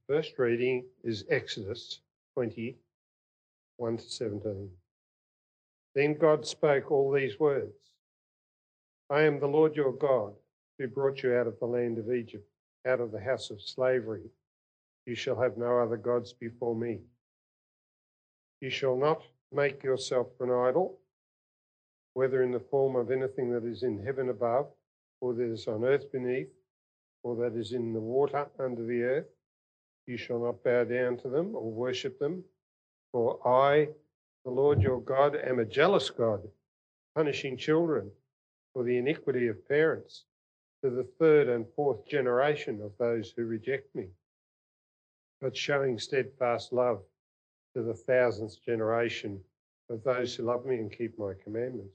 First reading is Exodus 20, 1 to 17. Then God spoke all these words. I am the Lord your God, who brought you out of the land of Egypt, out of the house of slavery. You shall have no other gods before me. You shall not make yourself an idol, whether in the form of anything that is in heaven above, or that is on earth beneath, or that is in the water under the earth. You shall not bow down to them or worship them, for I, the Lord your God, am a jealous God, punishing children for the iniquity of parents, to the third and fourth generation of those who reject me, but showing steadfast love to the thousandth generation of those who love me and keep my commandments.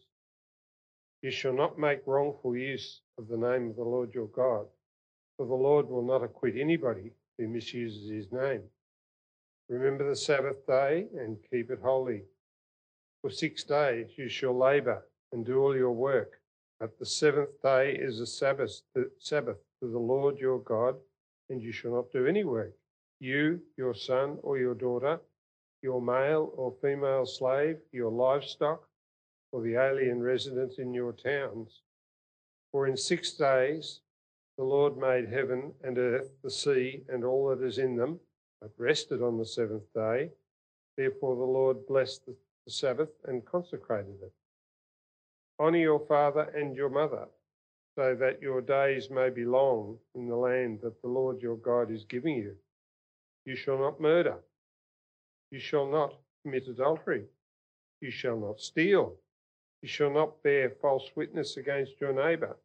You shall not make wrongful use of the name of the Lord your God, for the Lord will not acquit anybody who misuses his name. Remember the Sabbath day and keep it holy. For 6 days you shall labour and do all your work, but the seventh day is a Sabbath to the Lord your God, and you shall not do any work. You, your son or your daughter, your male or female slave, your livestock, or the alien resident in your towns. For in 6 days the Lord made heaven and earth, the sea, and all that is in them, but rested on the seventh day. Therefore the Lord blessed the Sabbath and consecrated it. Honour your father and your mother, so that your days may be long in the land that the Lord your God is giving you. You shall not murder. You shall not commit adultery. You shall not steal. You shall not bear false witness against your neighbour.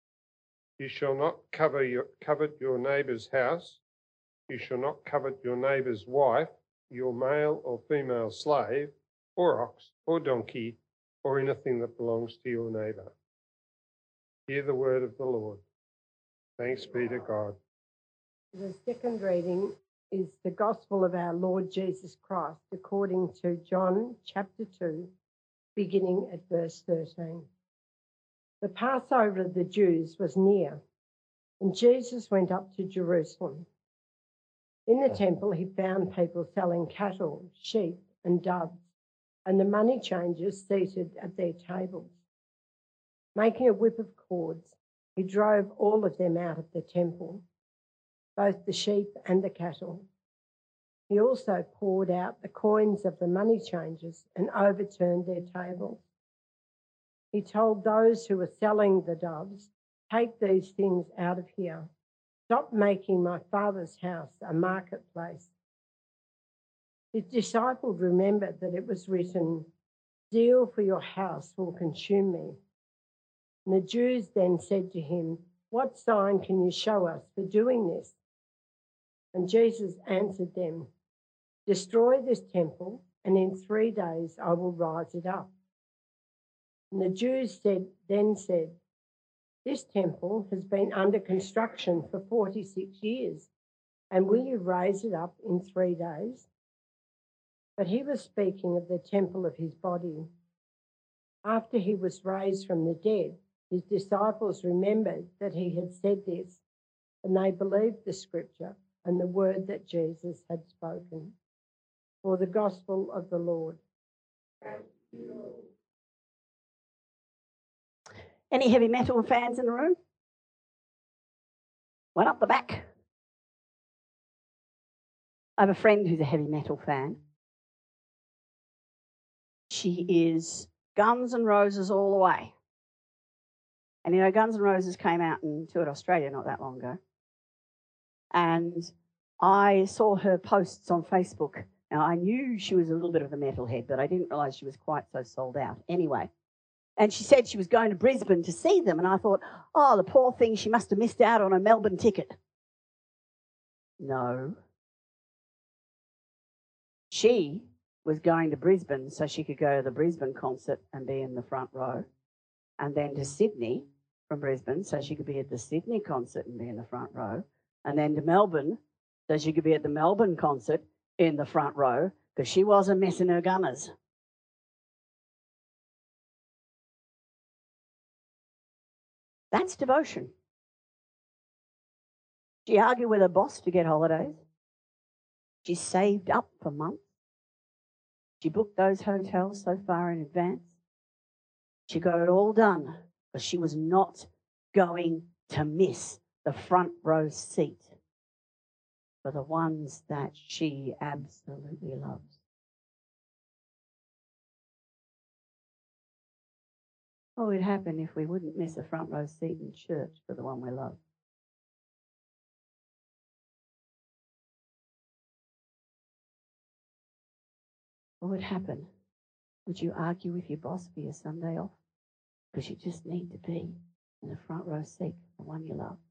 You shall not covet your neighbour's house. You shall not covet your neighbour's wife, your male or female slave, or ox, or donkey, or anything that belongs to your neighbour. Hear the word of the Lord. Thanks be to God. The second reading is the Gospel of our Lord Jesus Christ according to John chapter 2, beginning at verse 13. The Passover of the Jews was near, and Jesus went up to Jerusalem. In the temple he found people selling cattle, sheep and doves, and the money changers seated at their tables. Making a whip of cords, he drove all of them out of the temple, both the sheep and the cattle. He also poured out the coins of the money changers and overturned their tables. He told those who were selling the doves, "Take these things out of here. Stop making my Father's house a marketplace." His disciples remembered that it was written, "Zeal for your house will consume me." And the Jews then said to him, "What sign can you show us for doing this?" And Jesus answered them, "Destroy this temple, and in 3 days I will rise it up." And the Jews said, "This temple has been under construction for 46 years, and will you raise it up in 3 days?" But he was speaking of the temple of his body. After he was raised from the dead, his disciples remembered that he had said this, and they believed the scripture and the word that Jesus had spoken. For the gospel of the Lord. Any heavy metal fans in the room? One up the back. I have a friend who's a heavy metal fan. She is Guns N' Roses all the way. And you know, Guns N' Roses came out and toured Australia not that long ago. And I saw her posts on Facebook. Now, I knew she was a little bit of a metalhead, but I didn't realise she was quite so sold out. Anyway, and she said she was going to Brisbane to see them, and I thought, oh, the poor thing, she must have missed out on a Melbourne ticket. No. She was going to Brisbane so she could go to the Brisbane concert and be in the front row, and then to Sydney from Brisbane so she could be at the Sydney concert and be in the front row, and then to Melbourne so she could be at the Melbourne concert in the front row, because she wasn't missing her gunners. That's devotion. She argued with her boss to get holidays. She saved up for months. She booked those hotels so far in advance. She got it all done, but she was not going to miss the front row seat for the ones that she absolutely loves. What would happen if we wouldn't miss a front row seat in church for the one we love? What would happen? Would you argue with your boss for your Sunday off? Because you just need to be in the front row seat for the one you love.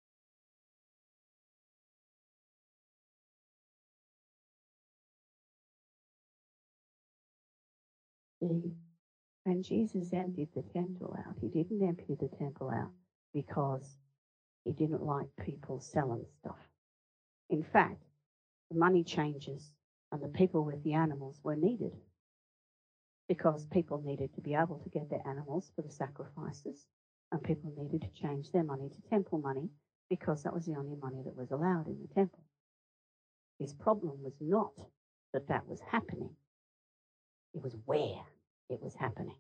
See, when Jesus emptied the temple out, he didn't empty the temple out because he didn't like people selling stuff. In fact, the money changers and the people with the animals were needed because people needed to be able to get their animals for the sacrifices, and people needed to change their money to temple money because that was the only money that was allowed in the temple. His problem was not that that was happening. It was where it was happening.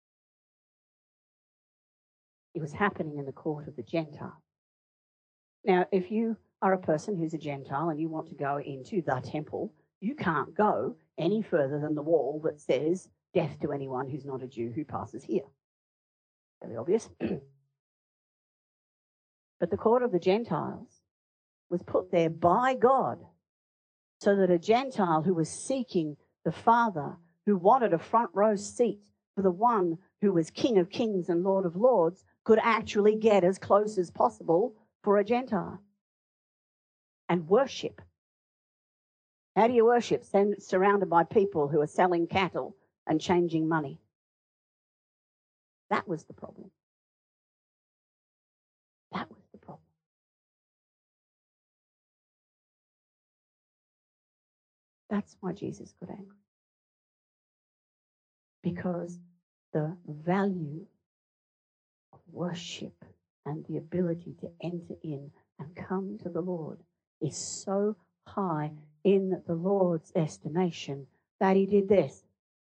It was happening in the court of the Gentile. Now, if you are a person who's a Gentile and you want to go into the temple, you can't go any further than the wall that says, "Death to anyone who's not a Jew who passes here." Very obvious. But the court of the Gentiles was put there by God so that a Gentile who was seeking the Father, who wanted a front row seat for the one who was King of Kings and Lord of Lords, could actually get as close as possible for a Gentile and worship. How do you worship? Surrounded by people who are selling cattle and changing money. That was the problem. That was the problem. That's why Jesus got angry. Because the value of worship and the ability to enter in and come to the Lord is so high in the Lord's estimation that he did this.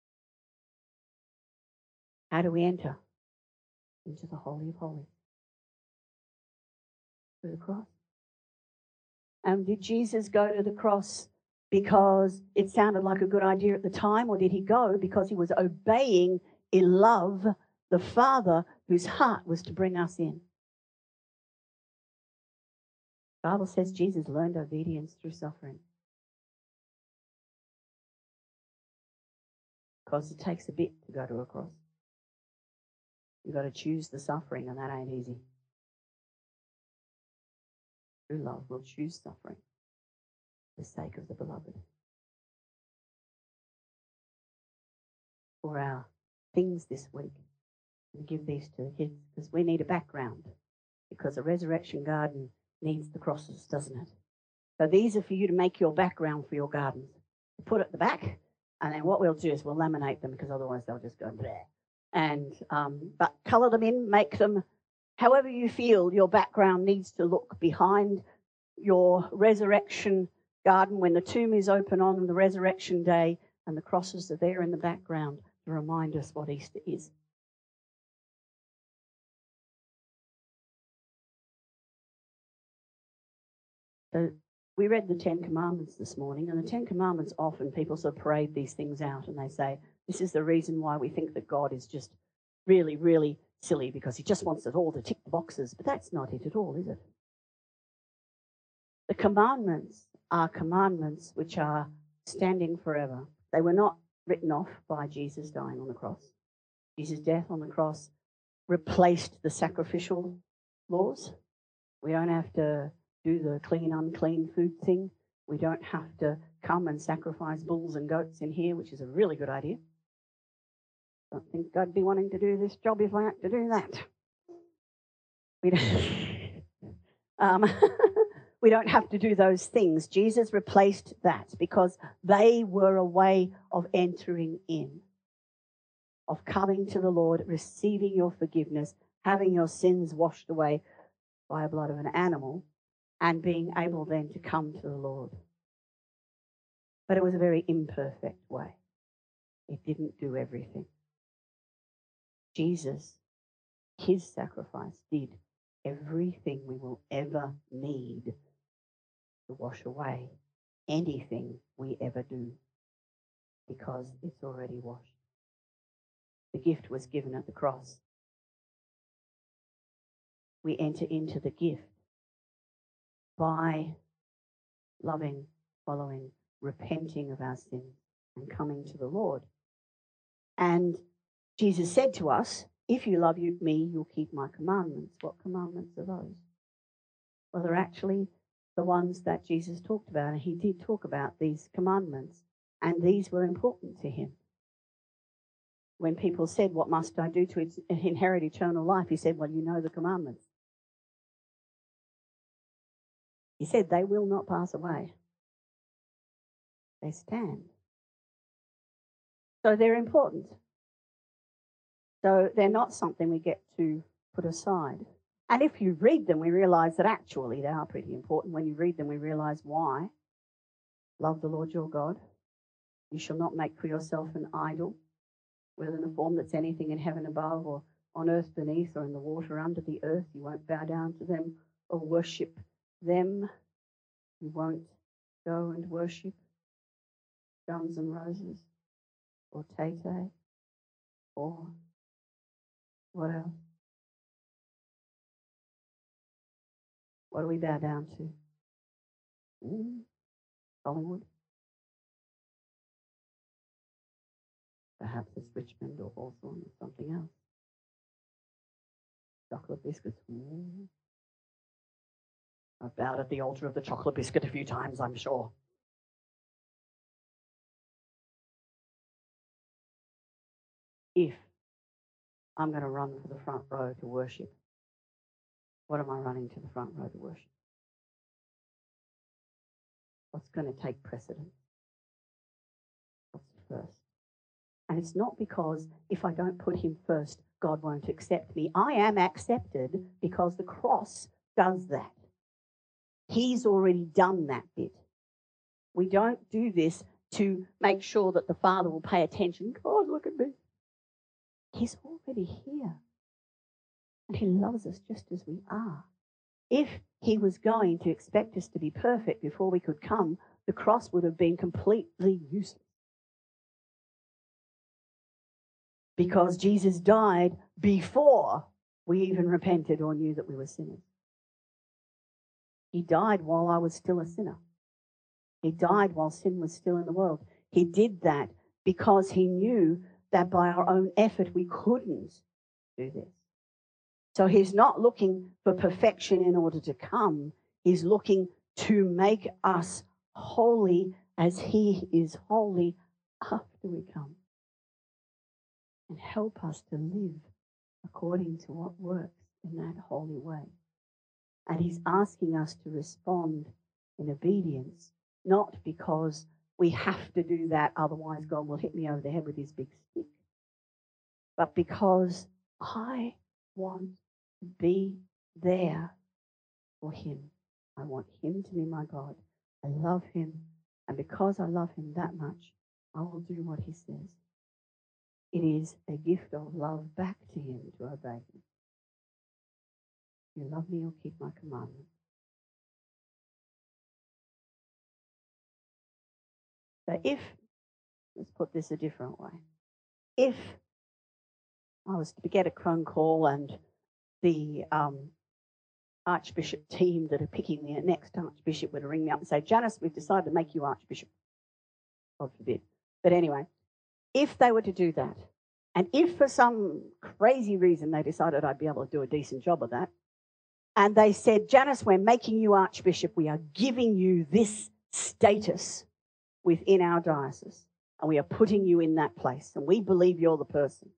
How do we enter? Into the Holy of Holies. Through the cross. And did Jesus go to the cross because it sounded like a good idea at the time, or did he go because he was obeying in love the Father whose heart was to bring us in? The Bible says Jesus learned obedience through suffering. Because it takes a bit to go to a cross. You've got to choose the suffering, and that ain't easy. True love will choose suffering for the sake of the beloved. For our things this week, and give these to the kids, because we need a background, because a resurrection garden needs the crosses, doesn't it? So these are for you to make your background for your gardens. Put at the back, and then what we'll do is we'll laminate them, because otherwise they'll just go bleh. And but colour them in, make them however you feel your background needs to look behind your resurrection garden when the tomb is open on the resurrection day and the crosses are there in the background to remind us what Easter is. So we read the Ten Commandments this morning, and the Ten Commandments often people sort of parade these things out and they say, this is the reason why we think that God is just really, really silly because he just wants us all to tick the boxes. But that's not it at all, is it? The commandments are commandments which are standing forever. They were not written off by Jesus dying on the cross. Jesus' death on the cross replaced the sacrificial laws. We don't have to do the clean, unclean food thing. We don't have to come and sacrifice bulls and goats in here, which is a really good idea. I don't think God'd be wanting to do this job if I had to do that. We don't, we don't have to do those things. Jesus replaced that because they were a way of entering in, of coming to the Lord, receiving your forgiveness, having your sins washed away by the blood of an animal, and being able then to come to the Lord. But it was a very imperfect way. It didn't do everything. Jesus, his sacrifice, did everything we will ever need to wash away anything we ever do, because it's already washed. The gift was given at the cross. We enter into the gift by loving, following, repenting of our sins and coming to the Lord. And Jesus said to us, if you love me, you'll keep my commandments. What commandments are those? Well, they're actually the ones that Jesus talked about, and he did talk about these commandments, and these were important to him. When people said, what must I do to inherit eternal life? He said, well, you know the commandments. He said, they will not pass away. They stand. So they're important. So they're not something we get to put aside. And if you read them, we realize that actually they are pretty important. When you read them, we realize why. Love the Lord your God. You shall not make for yourself an idol, whether in the form that's anything in heaven above or on earth beneath or in the water under the earth. You won't bow down to them or worship them. You won't go and worship Guns N' Roses or Tay-Tay or what else? What do we bow down to? Hollywood? Perhaps it's Richmond or Hawthorne or something else. Chocolate biscuits. I've bowed at the altar of the chocolate biscuit a few times, I'm sure. If I'm going to run for the front row to worship, what am I running to the front row to worship? What's going to take precedence? What's first? And it's not because if I don't put him first, God won't accept me. I am accepted because the cross does that. He's already done that bit. We don't do this to make sure that the Father will pay attention. God, look at me. He's already here. And he loves us just as we are. If he was going to expect us to be perfect before we could come, the cross would have been completely useless. Because Jesus died before we even repented or knew that we were sinners. He died while I was still a sinner. He died while sin was still in the world. He did that because he knew that by our own effort we couldn't do this. So he's not looking for perfection in order to come. He's looking to make us holy as he is holy after we come. And help us to live according to what works in that holy way. And he's asking us to respond in obedience, not because we have to do that, otherwise God will hit me over the head with his big stick, but because I want to be there for him. I want him to be my God. I love him, and because I love him that much, I will do what he says. It is a gift of love back to him to obey him. If you love me, you'll keep my commandments. So let's put this a different way. If I was to get a phone call and the Archbishop team that are picking the next Archbishop would ring me up and say, Janice, we've decided to make you Archbishop. God forbid. But anyway, if they were to do that, and if for some crazy reason they decided I'd be able to do a decent job of that, and they said, Janice, we're making you Archbishop, we are giving you this status within our diocese, and we are putting you in that place, and we believe you're the person.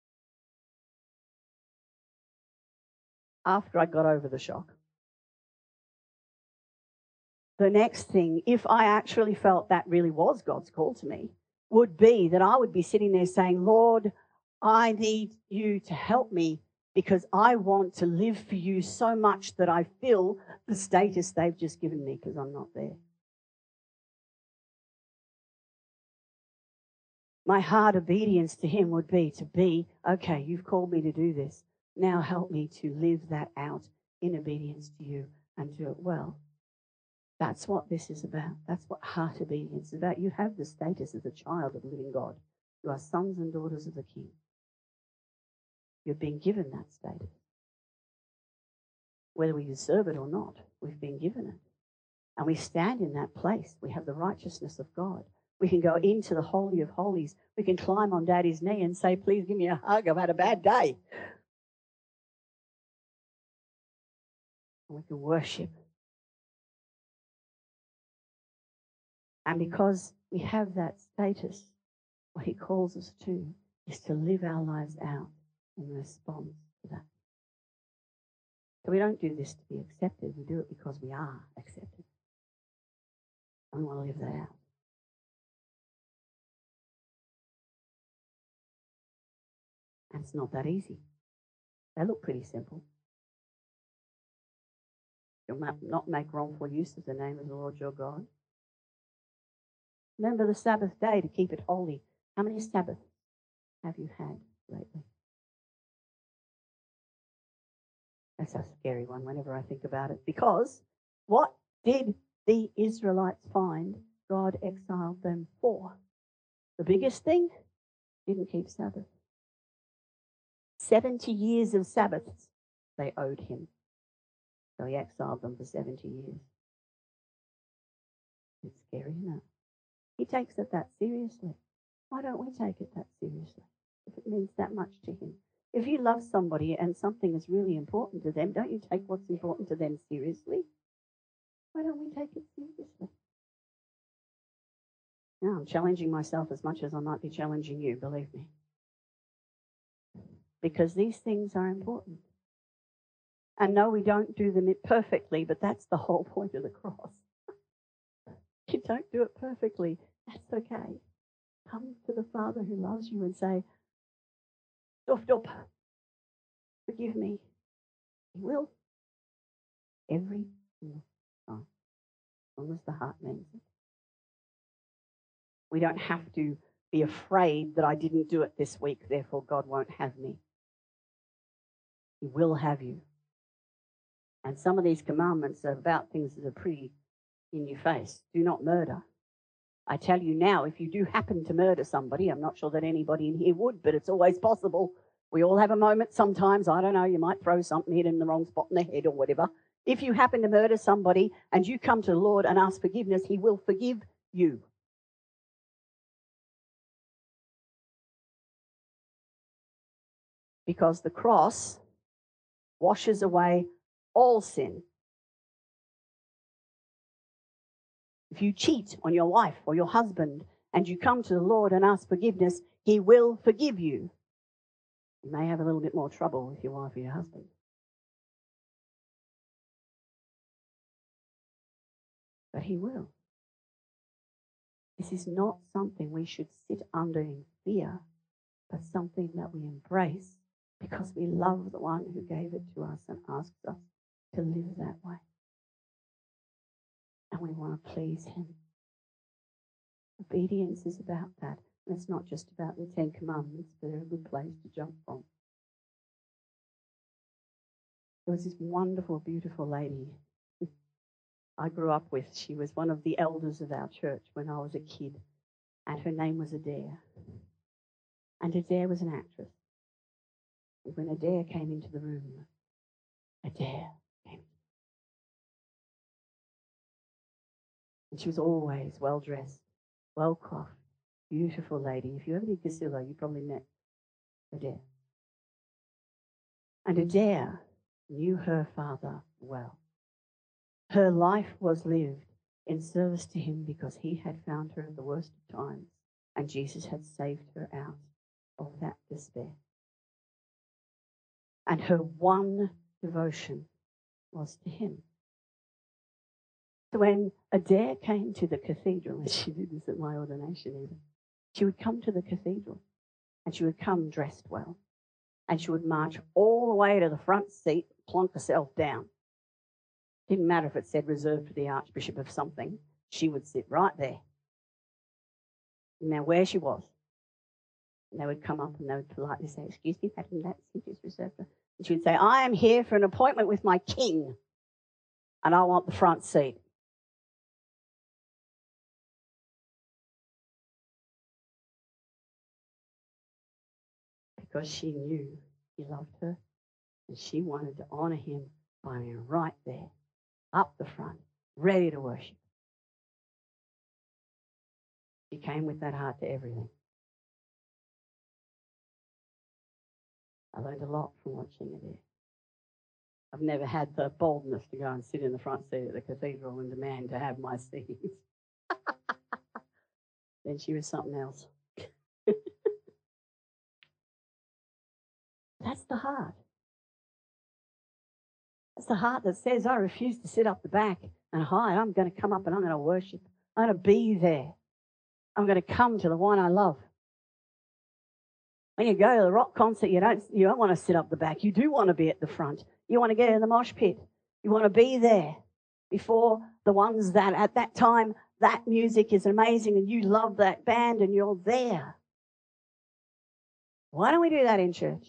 After I got over the shock, the next thing, if I actually felt that really was God's call to me, would be that I would be sitting there saying, Lord, I need you to help me because I want to live for you so much that I fill the status they've just given me because I'm not there. my hard obedience to him would be to be, okay, you've called me to do this. Now help me to live that out in obedience to you and do it well. That's what this is about. That's what heart obedience is about. You have the status as a child of the living God. You are sons and daughters of the King. You've been given that status. Whether we deserve it or not, we've been given it. And we stand in that place. We have the righteousness of God. We can go into the Holy of Holies. We can climb on Daddy's knee and say, please give me a hug. I've had a bad day. And we can worship. And because we have that status, what he calls us to is to live our lives out in response to that. So we don't do this to be accepted. We do it because we are accepted. And we want to live that out. And it's not that easy. They look pretty simple. You'll not make wrongful use of the name of the Lord your God. Remember the Sabbath day to keep it holy. How many Sabbaths have you had lately? That's a scary one whenever I think about it. Because what did the Israelites find God exiled them for? The biggest thing? Didn't keep Sabbath. 70 years of Sabbaths they owed him. So he exiled them for 70 years. It's scary, isn't it? He takes it that seriously. Why don't we take it that seriously if it means that much to him? If you love somebody and something is really important to them, don't you take what's important to them seriously? Why don't we take it seriously? Now, I'm challenging myself as much as I might be challenging you, believe me. Because these things are important. And no, we don't do them perfectly, but that's the whole point of the cross. You don't do it perfectly. That's okay. Come to the Father who loves you and say, "Dup, dup, forgive me." He will. Every single time. As long as the heart means it. We don't have to be afraid that I didn't do it this week, therefore God won't have me. He will have you. And some of these commandments are about things that are pretty in your face. Do not murder. I tell you now, if you do happen to murder somebody, I'm not sure that anybody in here would, but it's always possible. We all have a moment sometimes. I don't know, you might throw something, hit in the wrong spot in the head or whatever. If you happen to murder somebody and you come to the Lord and ask forgiveness, he will forgive you. Because the cross washes away all sin. If you cheat on your wife or your husband and you come to the Lord and ask forgiveness, he will forgive you. You may have a little bit more trouble with your wife or your husband. But he will. This is not something we should sit under in fear, but something that we embrace because we love the one who gave it to us and asks us to live that way. And we want to please him. Obedience is about that. And it's not just about the 10 Commandments, but they're a good place to jump from. There was this wonderful, beautiful lady I grew up with. She was one of the elders of our church when I was a kid, and her name was Adair. And Adair was an actress. And when Adair came into the room, Adair came. And she was always well-dressed, well-coiffed, beautiful lady. If you ever did Casilla, you probably met Adair. And Adair knew her father well. Her life was lived in service to him because he had found her at the worst of times, and Jesus had saved her out of that despair. And her one devotion was to him. So when Adair came to the cathedral, and she did this at my ordination even, she would come to the cathedral and she would come dressed well. And she would march all the way to the front seat, plonk herself down. Didn't matter if it said reserved for the Archbishop of something, she would sit right there. No matter where she was. And they would come up and they would politely say, "Excuse me, madam, that seat is reserved." And she would say, "I am here for an appointment with my king, and I want the front seat." Because she knew he loved her and she wanted to honour him by being right there, up the front, ready to worship. She came with that heart to everything. I learned a lot from watching her there. I've never had the boldness to go and sit in the front seat at the cathedral and demand to have my seat. Then she was something else. That's the heart. That's the heart that says, I refuse to sit up the back and hide. I'm going to come up and I'm going to worship. I'm going to be there. I'm going to come to the one I love. When you go to the rock concert, you don't want to sit up the back. You do want to be at the front. You want to get in the mosh pit. You want to be there before the ones that at that time, that music is amazing and you love that band and you're there. Why don't we do that in church?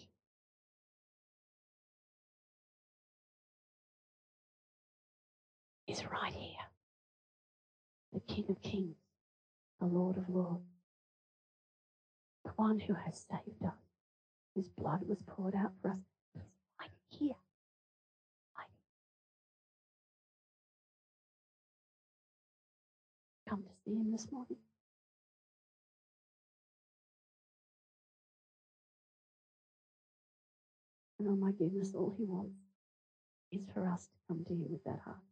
It's right here. The King of Kings, the Lord of Lords, the one who has saved us, whose blood was poured out for us. He's right here. Right here. Come to see him this morning. And oh my goodness, all he wants is for us to come to him with that heart.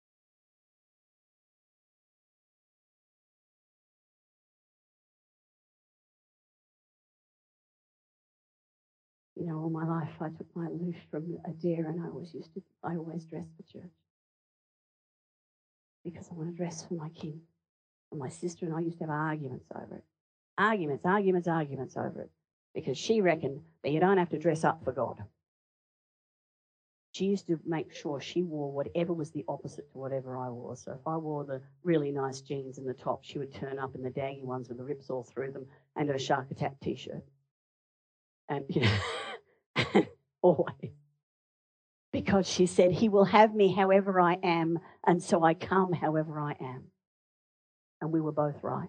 You know, all my life I took my aloof from a deer and I always dressed for church. Because I want to dress for my king. And my sister and I used to have arguments over it. Arguments over it. Because she reckoned that you don't have to dress up for God. She used to make sure she wore whatever was the opposite to whatever I wore. So if I wore the really nice jeans and the top, she would turn up in the daggy ones with the rips all through them and a Shark Attack t-shirt. And, you know, always. Because she said, he will have me however I am, and so I come however I am. And we were both right.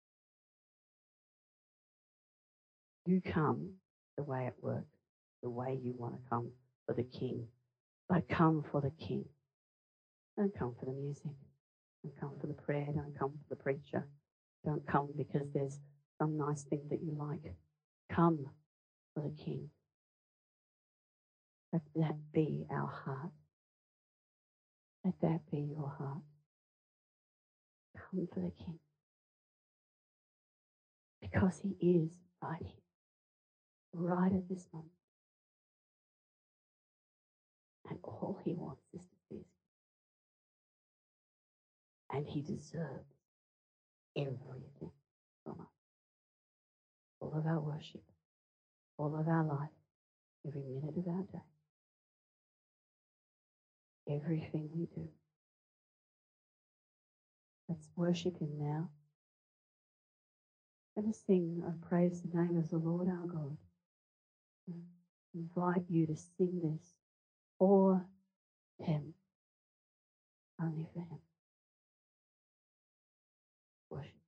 You come the way it works, the way you want to come for the king. But come for the king. Don't come for the music. Don't come for the prayer. Don't come for the preacher. Don't come because there's some nice thing that you like. Come for the king. Let that be our heart. Let that be your heart. Come for the king. Because he is right here. Right at this moment. And all he wants is to please him. And he deserves everything from us. All of our worship, all of our life, every minute of our day, everything we do. Let's worship him now. Let us sing and praise the name of the Lord our God. I invite you to sing this for him, only for him. Worship.